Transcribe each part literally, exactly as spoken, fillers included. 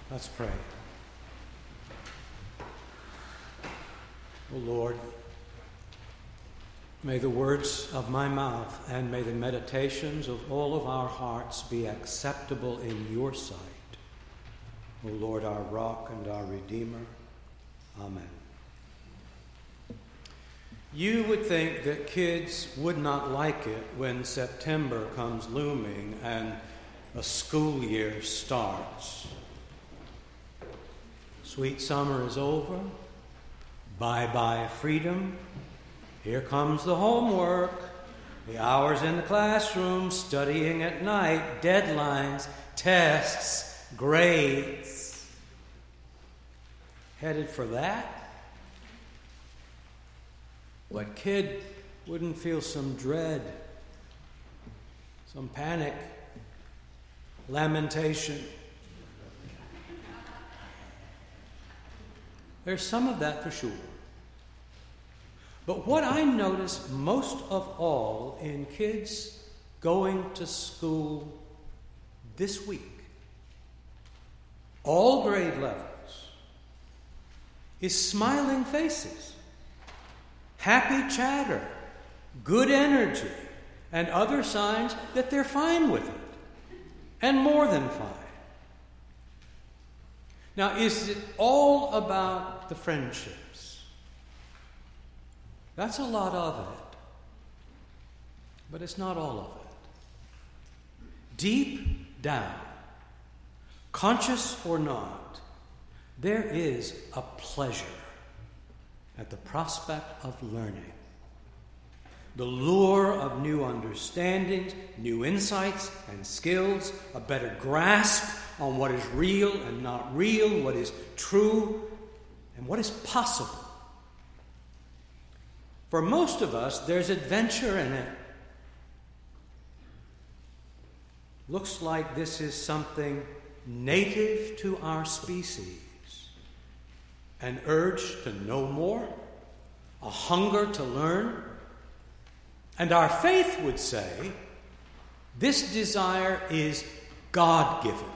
Let's pray. O Lord, may the words of my mouth and may the meditations of all of our hearts be acceptable in your sight. O Lord, our rock and our redeemer. Amen. You would think that kids would not like it when September comes looming and a school year starts. Sweet summer is over. Bye-bye freedom. Here comes the homework, the hours in the classroom, studying at night, deadlines, tests, grades. Headed for that? What kid wouldn't feel some dread, some panic, lamentation? There's some of that for sure. But what I notice most of all in kids going to school this week, all grade levels, is smiling faces, happy chatter, good energy, and other signs that they're fine with it, and more than fine. Now, is it all about the friendships? That's a lot of it, but it's not all of it. Deep down, conscious or not, there is a pleasure at the prospect of learning. The lure of new understandings, new insights and skills, a better grasp on what is real and not real, what is true and what is possible. For most of us, there's adventure in it. Looks like this is something native to our species. An urge to know more, a hunger to learn. And our faith would say this desire is God-given.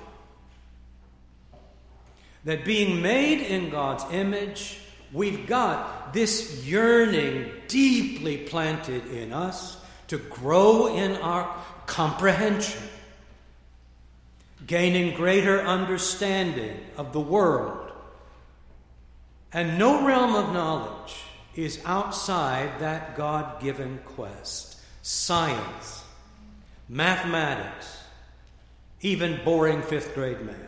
That being made in God's image, we've got this yearning deeply planted in us to grow in our comprehension, gaining greater understanding of the world. And no realm of knowledge is outside that God-given quest. Science, mathematics, even boring fifth grade math.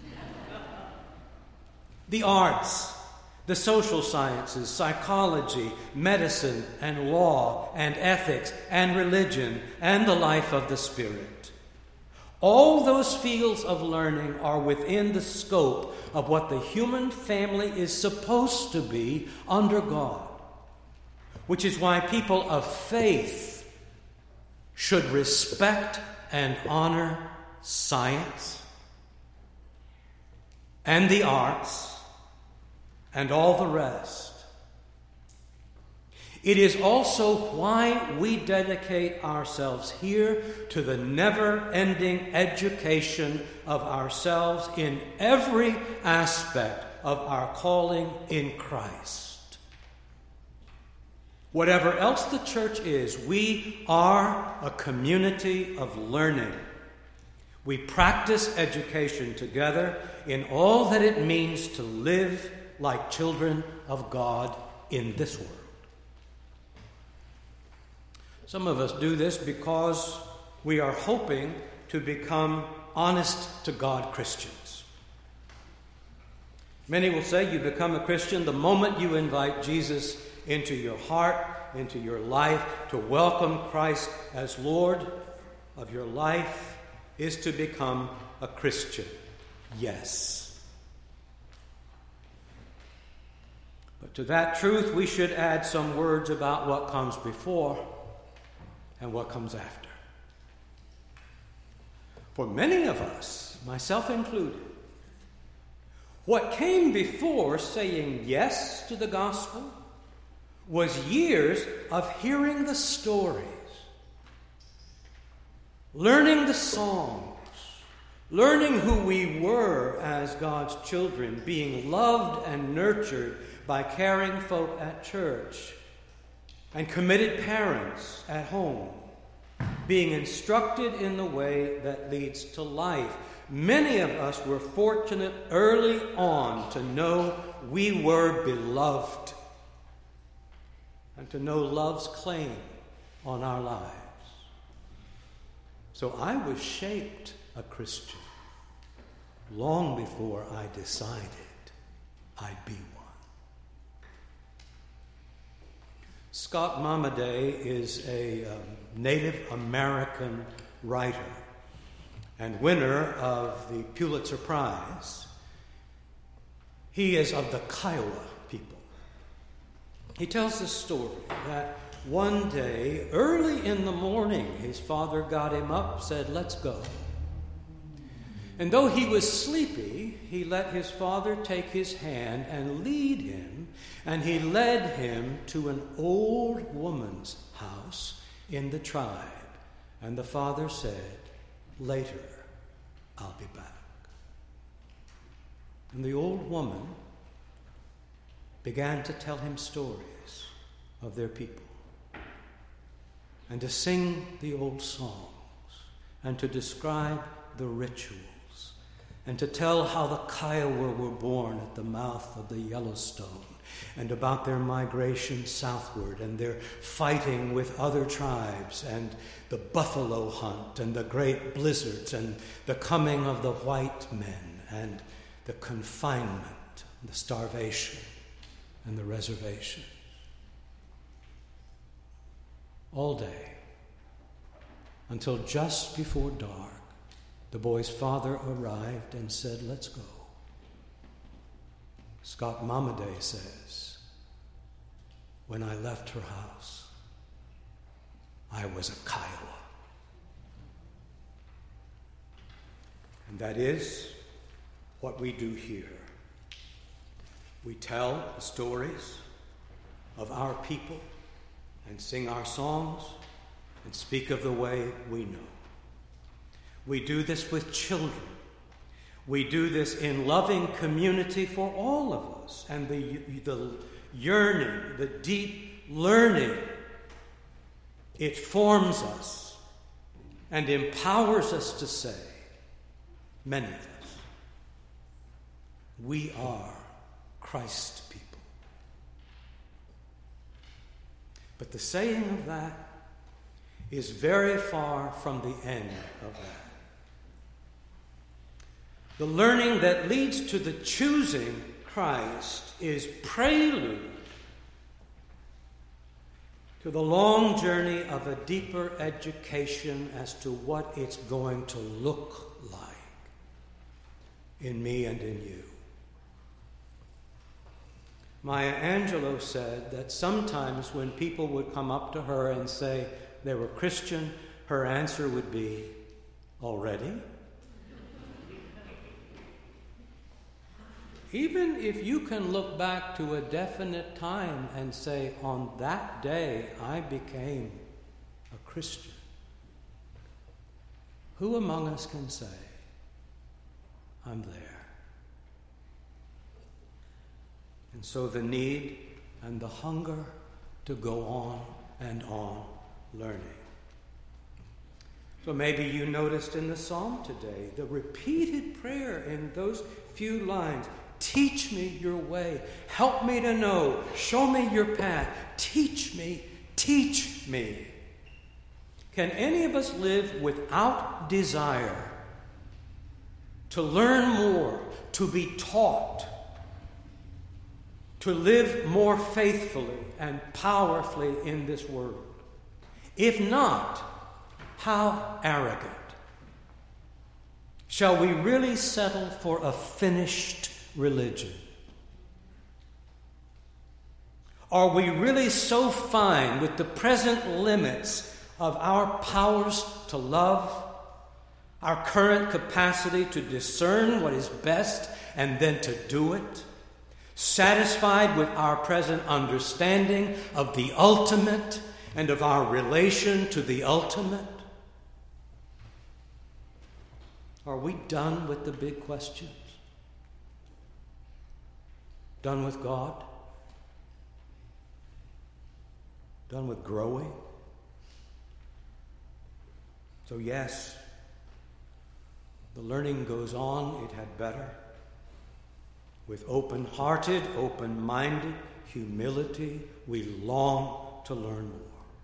The arts, the social sciences, psychology, medicine, and law, and ethics, and religion, and the life of the Spirit. All those fields of learning are within the scope of what the human family is supposed to be under God, which is why people of faith should respect and honor science and the arts and all the rest. It is also why we dedicate ourselves here to the never-ending education of ourselves in every aspect of our calling in Christ. Whatever else the church is, we are a community of learning. We practice education together in all that it means to live like children of God in this world. Some of us do this because we are hoping to become honest-to-God Christians. Many will say you become a Christian the moment you invite Jesus into your heart, into your life. To welcome Christ as Lord of your life is to become a Christian. Yes. But to that truth, we should add some words about what comes before and what comes after. For many of us, myself included, what came before saying yes to the gospel was years of hearing the stories, learning the songs, learning who we were as God's children, being loved and nurtured by caring folk at church, and committed parents at home, being instructed in the way that leads to life. Many of us were fortunate early on to know we were beloved and to know love's claim on our lives. So I was shaped a Christian long before I decided I'd be one. Scott Momaday is a um, Native American writer and winner of the Pulitzer Prize. He is of the Kiowa people. He tells this story that one day, early in the morning, his father got him up, said, "Let's go." And though he was sleepy, he let his father take his hand and lead him, and he led him to an old woman's house in the tribe. And the father said, "Later, I'll be back." And the old woman began to tell him stories of their people, and to sing the old songs, and to describe the rituals, and to tell how the Kiowa were born at the mouth of the Yellowstone, and about their migration southward, and their fighting with other tribes, and the buffalo hunt, and the great blizzards, and the coming of the white men, and the confinement, the starvation, and the reservation. All day, until just before dark, the boy's father arrived and said, "Let's go." Scott Momaday says, "When I left her house, I was a Kiowa." And that is what we do here. We tell the stories of our people and sing our songs and speak of the way we know. We do this with children. We do this in loving community for all of us. And the, the yearning, the deep learning, it forms us and empowers us to say, many of us, we are Christ's people. But the saying of that is very far from the end of that. The learning that leads to the choosing Christ is prelude to the long journey of a deeper education as to what it's going to look like in me and in you. Maya Angelou said that sometimes when people would come up to her and say they were Christian, her answer would be, "Already?" Even if you can look back to a definite time and say, "On that day I became a Christian," who among us can say, "I'm there"? And so the need and the hunger to go on and on learning. So maybe you noticed in the psalm today the repeated prayer in those few lines. Teach me your way. Help me to know. Show me your path. Teach me. Teach me. Can any of us live without desire to learn more, to be taught, to live more faithfully and powerfully in this world? If not, how arrogant. Shall we really settle for a finished religion? Are we really so fine with the present limits of our powers to love, our current capacity to discern what is best and then to do it, satisfied with our present understanding of the ultimate and of our relation to the ultimate? Are we done with the big questions? Done with God? Done with growing? So yes, the learning goes on. It had better. With open-hearted, open-minded humility, we long to learn more.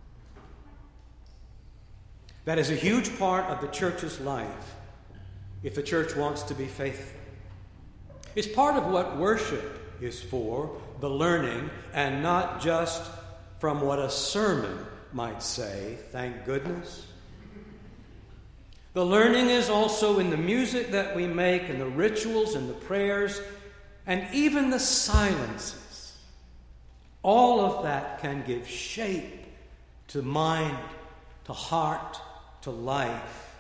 That is a huge part of the church's life, if the church wants to be faithful. It's part of what worship is for, the learning, and not just from what a sermon might say, thank goodness. The learning is also in the music that we make, and the rituals and the prayers, and even the silences. All of that can give shape to mind, to heart, to life.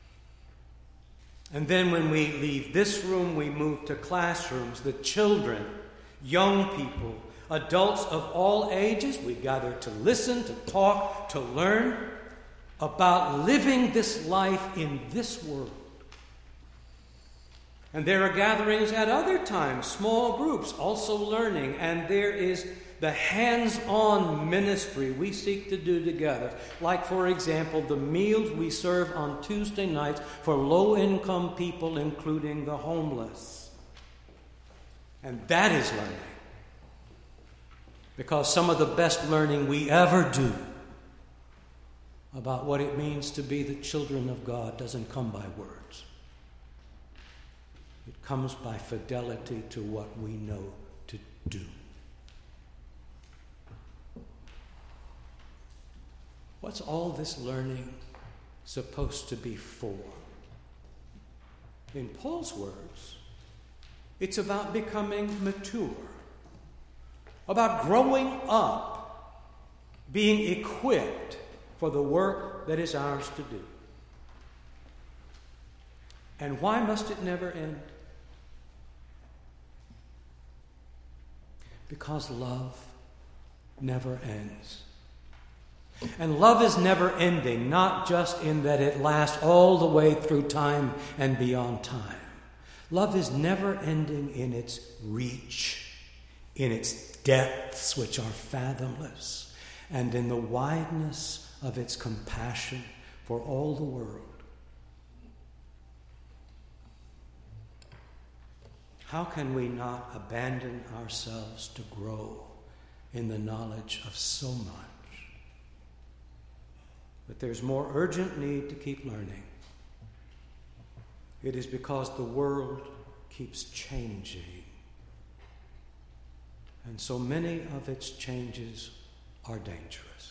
And then when we leave this room, we move to classrooms. The children, young people, adults of all ages, we gather to listen, to talk, to learn about living this life in this world. And there are gatherings at other times, small groups also learning, and there is the hands-on ministry we seek to do together. Like, for example, the meals we serve on Tuesday nights for low-income people, including the homeless. And that is learning. Because some of the best learning we ever do about what it means to be the children of God doesn't come by words. It comes by fidelity to what we know to do. What's all this learning supposed to be for? In Paul's words, it's about becoming mature, about growing up, being equipped for the work that is ours to do. And why must it never end? Because love never ends. And love is never ending, not just in that it lasts all the way through time and beyond time. Love is never ending in its reach, in its depths, which are fathomless, and in the wideness of its compassion for all the world. How can we not abandon ourselves to grow in the knowledge of so much? But there's more urgent need to keep learning. It is because the world keeps changing. And so many of its changes are dangerous.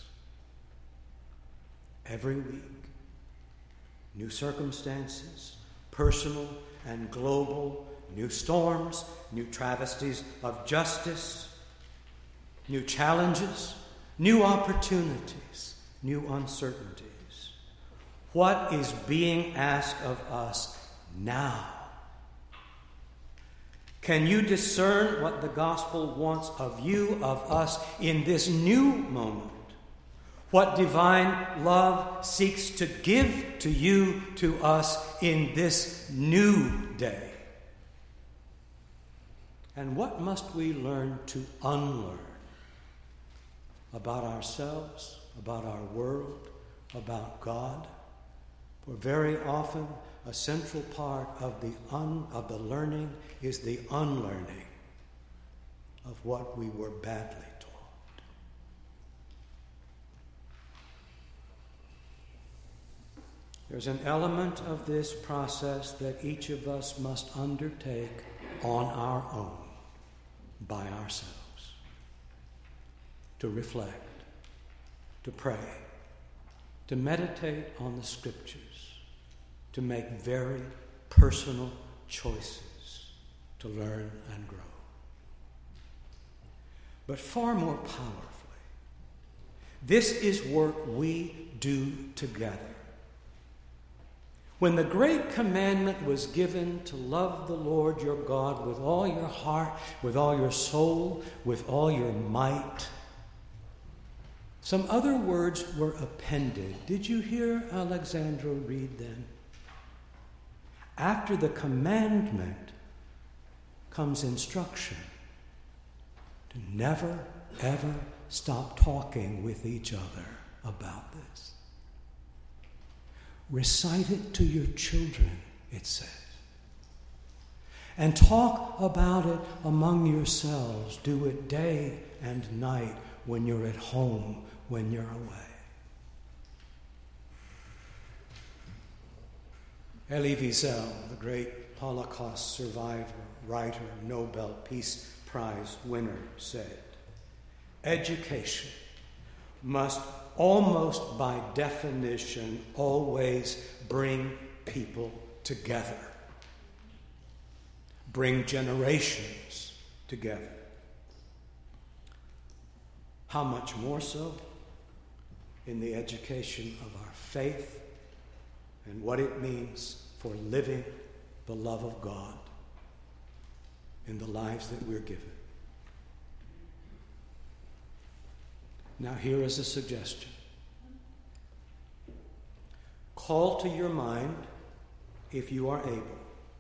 Every week, new circumstances, personal and global, new storms, new travesties of justice, new challenges, new opportunities, new uncertainties. What is being asked of us now? Can you discern what the gospel wants of you, of us, in this new moment? What divine love seeks to give to you, to us, in this new day? And what must we learn to unlearn about ourselves, about our world, about God? For very often, a central part of the un, of the learning is the unlearning of what we were badly taught. There's an element of this process that each of us must undertake on our own, by ourselves, to reflect, to pray, to meditate on the Scriptures, to make very personal choices to learn and grow. But far more powerfully, this is work we do together. When the great commandment was given to love the Lord your God with all your heart, with all your soul, with all your might, some other words were appended. Did you hear Alexandra read them? After the commandment comes instruction to never, ever stop talking with each other about this. Recite it to your children, it says. And talk about it among yourselves. Do it day and night when you're at home, when you're away. Elie Wiesel, the great Holocaust survivor, writer, Nobel Peace Prize winner, said, education must almost by definition always bring people together, bring generations together. How much more so in the education of our faith and what it means for living the love of God in the lives that we're given. Now, here is a suggestion. Call to your mind, if you are able,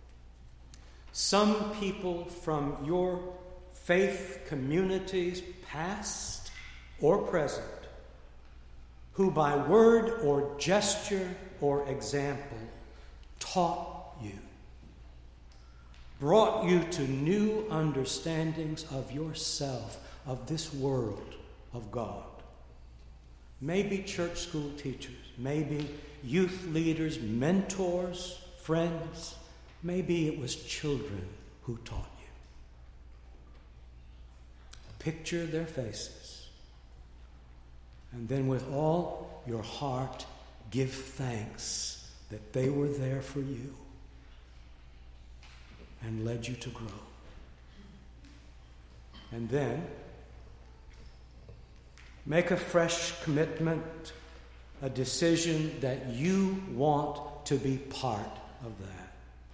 some people from your faith communities, past or present, who by word or gesture or example taught you, brought you to new understandings of yourself, of this world, of God. Maybe church school teachers, maybe youth leaders, mentors, friends, maybe it was children who taught you. Picture their faces, and then with all your heart, give thanks that they were there for you and led you to grow. And then make a fresh commitment, a decision that you want to be part of that.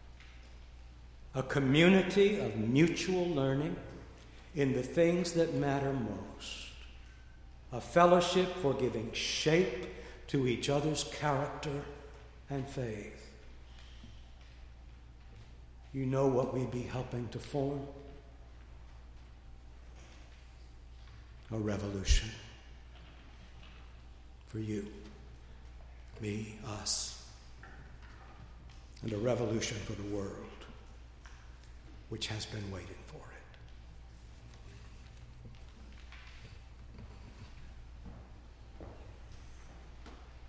A community of mutual learning in the things that matter most. A fellowship for giving shape to each other's character and faith. You know what we'd be helping to form? A revolution. For you, me, us, and a revolution for the world, which has been waiting for us.